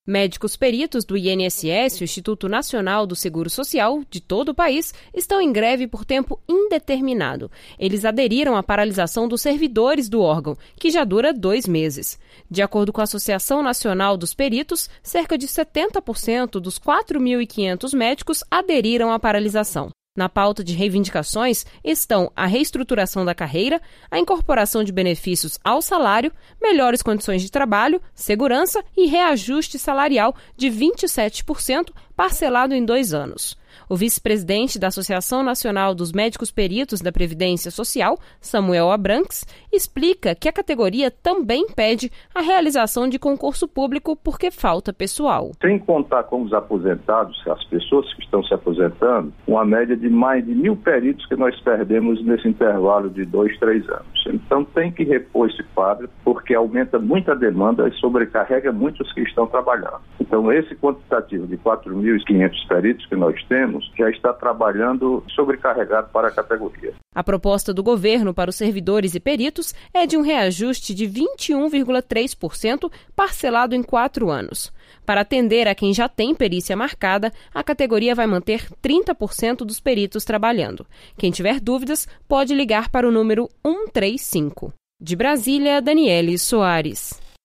Médicos peritos do INSS, o Instituto Nacional do Seguro Social, de todo o país, estão em greve por tempo indeterminado. Eles aderiram à paralisação dos servidores do órgão, que já dura 2 meses. De acordo com a Associação Nacional dos Peritos, cerca de 70% dos 4.500 médicos aderiram à paralisação. Na pauta de reivindicações estão a reestruturação da carreira, a incorporação de benefícios ao salário, melhores condições de trabalho, segurança e reajuste salarial de 27%, parcelado em 2 anos. O vice-presidente da Associação Nacional dos Médicos Peritos da Previdência Social, Samuel Abrantes, explica que a categoria também pede a realização de concurso público porque falta pessoal. Sem contar com os aposentados, as pessoas que estão se aposentando, uma média de mais de 1.000 peritos que nós perdemos nesse intervalo de 2, 3 anos. Então tem que repor esse quadro porque aumenta muito a demanda e sobrecarrega muitos que estão trabalhando. Então esse quantitativo de 4.500 peritos que nós temos já está trabalhando sobrecarregado para a categoria. A proposta do governo para os servidores e peritos é de um reajuste de 21,3%, parcelado em 4 anos. Para atender a quem já tem perícia marcada, a categoria vai manter 30% dos peritos trabalhando. Quem tiver dúvidas, pode ligar para o número 135. De Brasília, Daniele Soares.